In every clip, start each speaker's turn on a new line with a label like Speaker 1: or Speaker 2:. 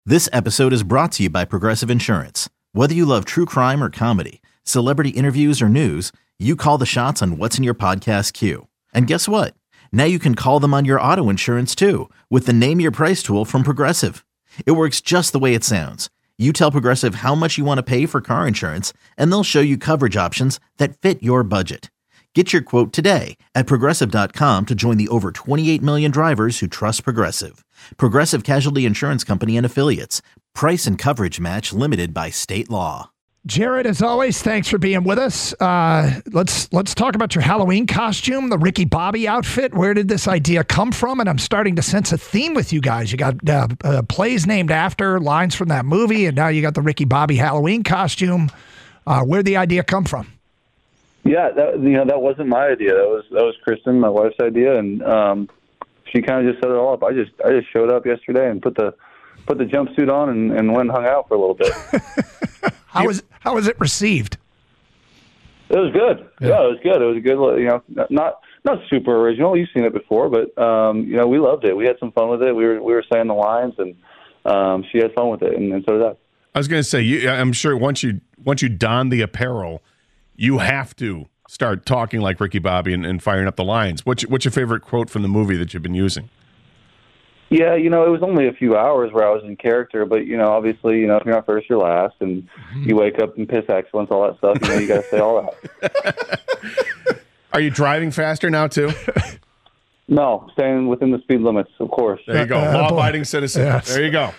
Speaker 1: This episode is brought to you by Progressive Insurance. Whether you love true crime or comedy, celebrity interviews or news, you call the shots on what's in your podcast queue. And guess what? Now you can call them on your auto insurance too with the Name Your Price tool from Progressive. It works just the way it sounds. You tell Progressive how much you want to pay for car insurance, and they'll show you coverage options that fit your budget. Get your quote today at Progressive.com to join the over 28 million drivers who trust Progressive. Progressive Casualty Insurance Company and Affiliates. Price and coverage match limited by state law.
Speaker 2: Jared, as always, thanks for being with us. Let's talk about your Halloween costume, the Ricky Bobby outfit. Where did this idea come from? And I'm starting to sense a theme with you guys. You got plays named after lines from that movie, and now you got the Ricky Bobby Halloween costume. Where'd the idea come from?
Speaker 3: Yeah, that wasn't my idea. That was Kristen, my wife's idea, and she kind of just set it all up. I just showed up yesterday and put the jumpsuit on and went and hung out for a little bit.
Speaker 2: How was it received?
Speaker 3: It was good. Yeah, it was good. It was a good, not super original. You've seen it before, but we loved it. We had some fun with it. We were saying the lines, and she had fun with it, and so did I.
Speaker 4: I was going to say, I'm sure once you don the apparel, you have to start talking like Ricky Bobby and firing up the lines. What's your favorite quote from the movie that you've been using?
Speaker 3: Yeah, it was only a few hours where I was in character, but, obviously, if you're not first, you're last, and you wake up and piss excellence, all that stuff, you got to say all that.
Speaker 4: Are you driving faster now, too?
Speaker 3: No, staying within the speed limits, of course.
Speaker 4: There you go. Law-abiding citizen. Yes. There you go.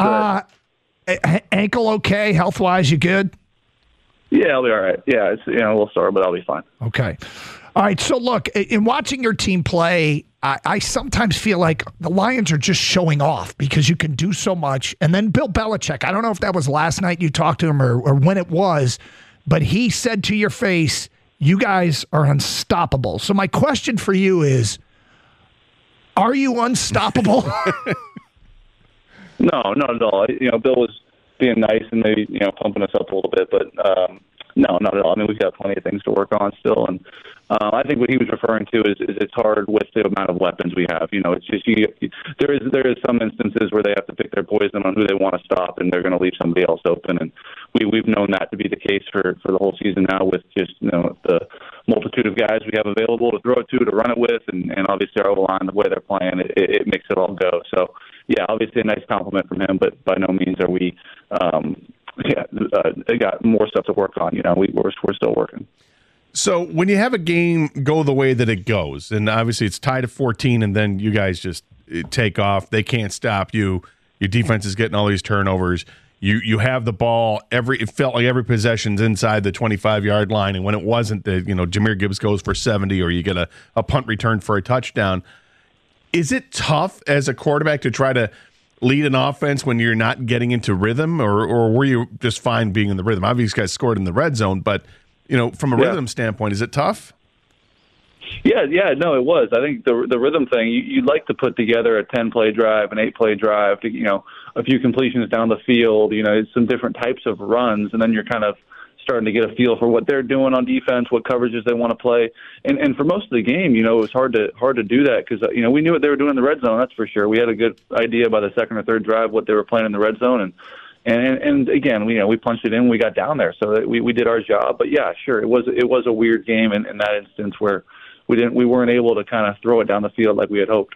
Speaker 2: Ankle okay? Health-wise, you good?
Speaker 3: Yeah, I'll be all right. Yeah, it's a little sore, but I'll be fine.
Speaker 2: Okay. All right, so look, in watching your team play, I sometimes feel like the Lions are just showing off because you can do so much. And then Bill Belichick, I don't know if that was last night you talked to him or when it was, but he said to your face, you guys are unstoppable. So my question for you is, are you unstoppable?
Speaker 3: No, not at all. Bill was being nice and maybe, pumping us up a little bit, but no, not at all. I mean, we've got plenty of things to work on still, and I think what he was referring to is it's hard with the amount of weapons we have. It's just there is some instances where they have to pick their poison on who they want to stop, and they're going to leave somebody else open, and we've known that to be the case for the whole season now with just the multitude of guys we have available to throw it to run it with, and obviously our O-line, the way they're playing, it makes it all go. So yeah, obviously a nice compliment from him, but by no means are we. They got more stuff to work on. We're still working.
Speaker 4: So when you have a game go the way that it goes, and obviously it's tied at 14, and then you guys just take off, they can't stop you. Your defense is getting all these turnovers. You have the ball it felt like every possession's inside the 25-yard line, and when it wasn't, Jahmyr Gibbs goes for 70, or you get a punt return for a touchdown. Is it tough as a quarterback to try to lead an offense when you're not getting into rhythm, or were you just fine being in the rhythm? Obviously, you guys scored in the red zone, but from a rhythm standpoint, is it tough?
Speaker 3: Yeah, no, it was. I think the rhythm thing, you'd like to put together a 10-play drive, an 8-play drive, to, a few completions down the field, some different types of runs, and then you're kind of starting to get a feel for what they're doing on defense, what coverages they want to play. And for most of the game, it was hard to do that because, we knew what they were doing in the red zone, that's for sure. We had a good idea by the second or third drive what they were playing in the red zone. And again, we punched it in, we got down there, so we did our job. But yeah, sure, it was a weird game in that instance where we weren't able to kind of throw it down the field like we had hoped.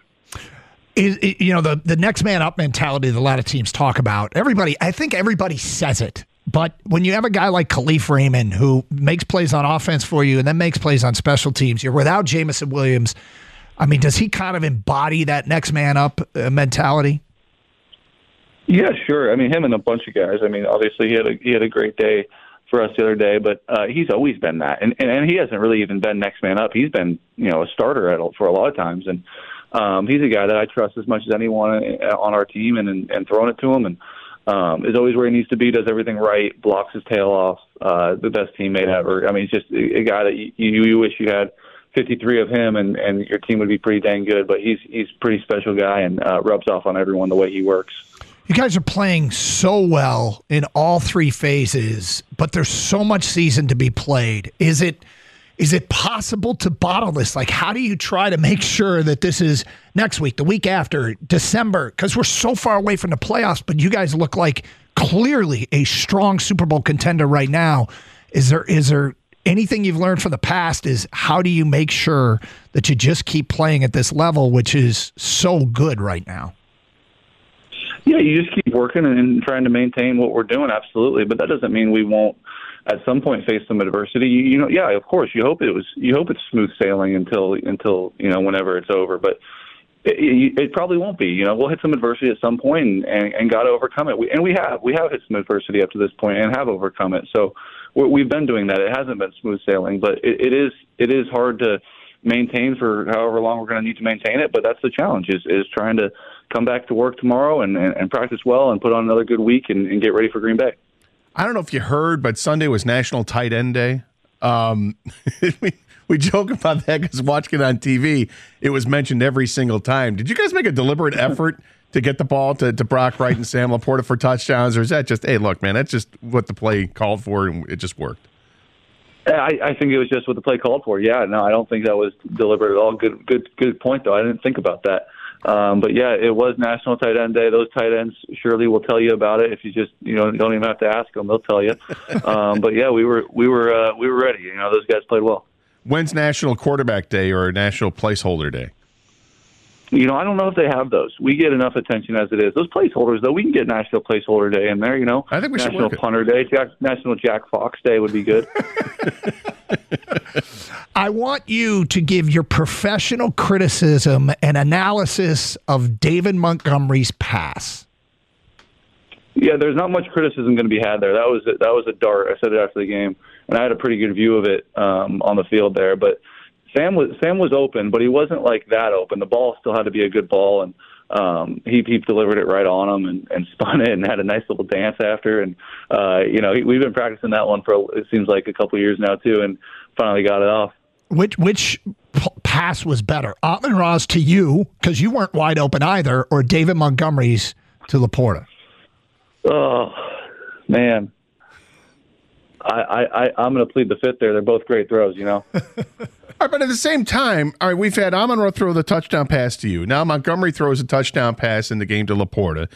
Speaker 2: The next man up mentality that a lot of teams talk about. I think everybody says it. But when you have a guy like Khalif Raymond who makes plays on offense for you and then makes plays on special teams, you're without Jameson Williams. I mean, does he kind of embody that next man up mentality?
Speaker 3: Yeah, sure. I mean, him and a bunch of guys. I mean, obviously he had a great day for us the other day, but he's always been that, and he hasn't really even been next man up. He's been a starter for a lot of times, and he's a guy that I trust as much as anyone on our team, and throwing it to him and. Is always where he needs to be, does everything right, blocks his tail off, the best teammate ever. I mean, he's just a guy that you wish you had 53 of him, and your team would be pretty dang good. But he's a pretty special guy and rubs off on everyone the way he works.
Speaker 2: You guys are playing so well in all three phases, but there's so much season to be played. Is it Is it possible to bottle this? Like, how do you try to make sure that this is next week, the week after, December? Because we're so far away from the playoffs, but you guys look like clearly a strong Super Bowl contender right now. Is there anything you've learned from the past? Is how do you make sure that you just keep playing at this level, which is so good right now?
Speaker 3: Yeah, you just keep working and trying to maintain what we're doing, absolutely. But that doesn't mean we won't at some point face some adversity. Yeah, of course, you hope it's smooth sailing until whenever it's over. But it probably won't be. We'll hit some adversity at some point and got to overcome it. We have hit some adversity up to this point and have overcome it. So we've been doing that. It hasn't been smooth sailing, but it is hard to maintain for however long we're going to need to maintain it. But that's the challenge: is trying to come back to work tomorrow and practice well and put on another good week and get ready for Green Bay.
Speaker 4: I don't know if you heard, but Sunday was National Tight End Day. We joke about that because watching it on TV, it was mentioned every single time. Did you guys make a deliberate effort to get the ball to Brock Wright and Sam Laporta for touchdowns, or is that just, hey, look, man, that's just what the play called for and it just worked?
Speaker 3: I think it was just what the play called for. Yeah, no, I don't think that was deliberate at all. Good point, though. I didn't think about that. But yeah, it was National Tight End Day. Those tight ends surely will tell you about it. If you just don't even have to ask them, they'll tell you. But yeah, we were ready. Those guys played well.
Speaker 4: When's National Quarterback Day or National Placeholder Day?
Speaker 3: I don't know if they have those. We get enough attention as it is. Those placeholders, though, we can get National Placeholder Day in there.
Speaker 4: I think we should
Speaker 3: National Punter Day, National Jack Fox Day would be good.
Speaker 2: I want you to give your professional criticism and analysis of David Montgomery's pass.
Speaker 3: Yeah, there's not much criticism going to be had there. That was a dart. I said it after the game, and I had a pretty good view of it on the field there. But Sam was open, but he wasn't like that open. The ball still had to be a good ball, and he delivered it right on him and spun it and had a nice little dance after. And we've been practicing that one for it seems like a couple of years now too, and finally got it off.
Speaker 2: Which pass was better, Amon-Ra's to you because you weren't wide open either, or David Montgomery's to Laporta?
Speaker 3: Oh man. I'm going to plead the fifth there. They're both great throws, All
Speaker 4: right, but at the same time, all right, we've had Amon-Ra throw the touchdown pass to you. Now Montgomery throws a touchdown pass in the game to Laporta.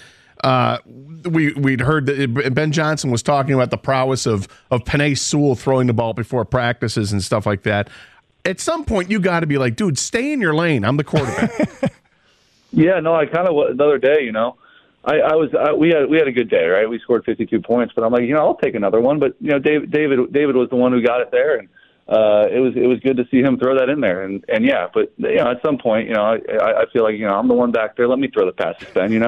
Speaker 4: We'd heard that Ben Johnson was talking about the prowess of Penei Sewell throwing the ball before practices and stuff like that. At some point, you got to be like, dude, stay in your lane. I'm the quarterback.
Speaker 3: Yeah, no, I kind of the other day, we had a good day, right? We scored 52 points, but I'm like, I'll take another one. But David was the one who got it there, and it was good to see him throw that in there. And yeah, but at some point, I feel like I'm the one back there. Let me throw the passes, Ben.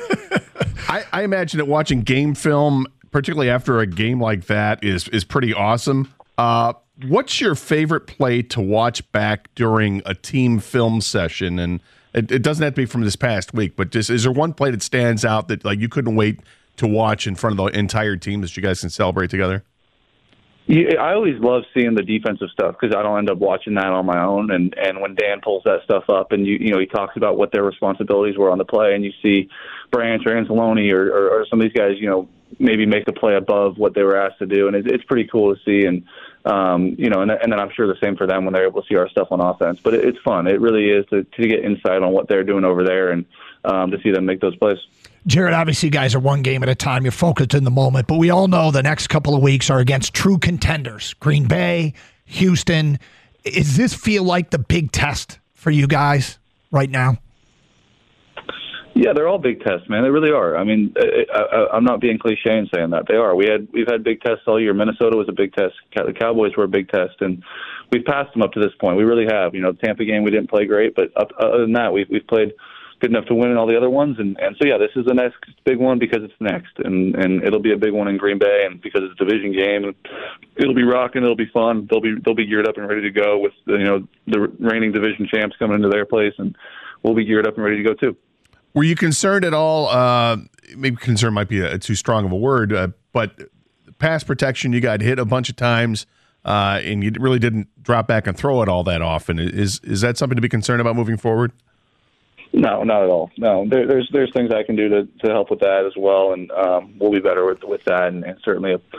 Speaker 4: I imagine that watching game film, particularly after a game like that, is pretty awesome. What's your favorite play to watch back during a team film session? And it doesn't have to be from this past week, but just is there one play that stands out that like you couldn't wait to watch in front of the entire team that you guys can celebrate together?
Speaker 3: Yeah, I always love seeing the defensive stuff because I don't end up watching that on my own. And when Dan pulls that stuff up and he talks about what their responsibilities were on the play, and you see Branch or Anzalone or some of these guys, maybe make the play above what they were asked to do, and it's pretty cool to see. And and then I'm sure the same for them when they're able to see our stuff on offense. But it's fun. It really is to get insight on what they're doing over there and to see them make those plays.
Speaker 2: Jared, obviously you guys are one game at a time. You're focused in the moment, but we all know the next couple of weeks are against true contenders. Green Bay, Houston. Does this feel like the big test for you guys right now?
Speaker 3: Yeah, they're all big tests, man. They really are. I mean, I'm not being cliche in saying that. They are. We've had big tests all year. Minnesota was a big test. The Cowboys were a big test, and we've passed them up to this point. We really have. The Tampa game we didn't play great, but other than that, we've played good enough to win in all the other ones. And so, yeah, this is the next big one because it's next, and it'll be a big one in Green Bay, and because it's a division game, it'll be rocking. It'll be fun. They'll be geared up and ready to go with the reigning division champs coming into their place, and we'll be geared up and ready to go too.
Speaker 4: Were you concerned at all? Maybe concern might be too strong of a word, but pass protection, you got hit a bunch of times, and you really didn't drop back and throw it all that often. Is that something to be concerned about moving forward?
Speaker 3: No, not at all. No, there's things I can do to help with that as well, and we'll be better with that. And certainly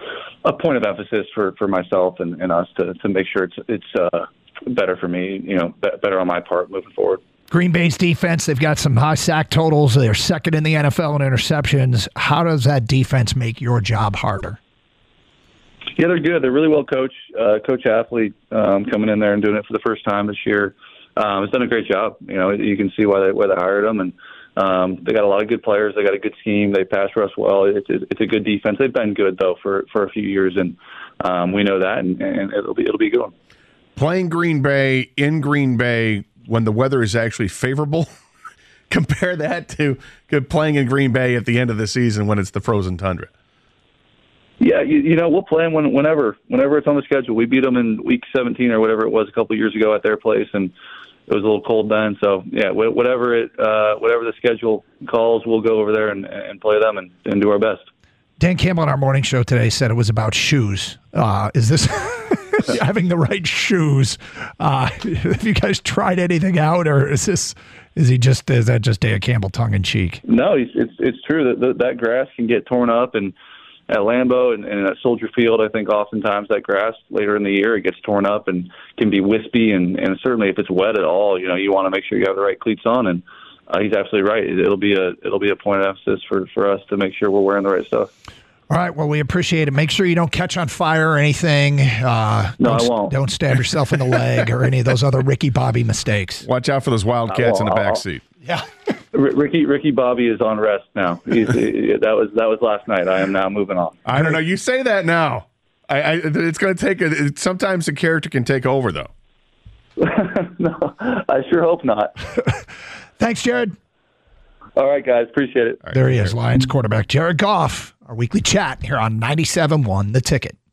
Speaker 3: a point of emphasis for myself and us to make sure it's better for me, better on my part moving forward.
Speaker 2: Green Bay's defense, they've got some high sack totals. They're second in the NFL in interceptions. How does that defense make your job harder?
Speaker 3: Yeah, they're good. They're really well coached. Coach Athlete coming in there and doing it for the first time this year has done a great job. You can see why they hired him, and they got a lot of good players. They got a good scheme. They pass rush well. It's a good defense. They've been good though for a few years, and we know that, and it'll be a good one.
Speaker 4: Playing Green Bay in Green Bay when the weather is actually favorable. Compare that to playing in Green Bay at the end of the season when it's the frozen tundra.
Speaker 3: Yeah, we'll play them whenever it's on the schedule. We beat them in week 17 or whatever it was a couple of years ago at their place, and it was a little cold then. So yeah, whatever the schedule calls, we'll go over there and play them and do our best.
Speaker 2: Dan Campbell on our morning show today said it was about shoes. Is this having the right shoes? Have you guys tried anything out, or is that just Dan Campbell tongue in cheek?
Speaker 3: No, it's true that grass can get torn up, and at Lambeau and at Soldier Field, I think oftentimes that grass later in the year, it gets torn up and can be wispy, and certainly if it's wet at all, you want to make sure you have the right cleats on, and he's absolutely right. It'll be a point of emphasis for us to make sure we're wearing the right stuff.
Speaker 2: All right, well, we appreciate it. Make sure you don't catch on fire or anything.
Speaker 3: No, I won't.
Speaker 2: Don't stab yourself in the leg or any of those other Ricky Bobby mistakes.
Speaker 4: Watch out for those Wildcats in the back seat.
Speaker 2: Yeah.
Speaker 3: Ricky Bobby is on rest now. That was last night. I am now moving on.
Speaker 4: I don't know. You say that now. It's going to take sometimes the character can take over, though.
Speaker 3: No, I sure hope not.
Speaker 2: Thanks, Jared.
Speaker 3: All right, guys. Appreciate it.
Speaker 2: There he is, Lions quarterback Jared Goff. Our weekly chat here on 97.1 The Ticket.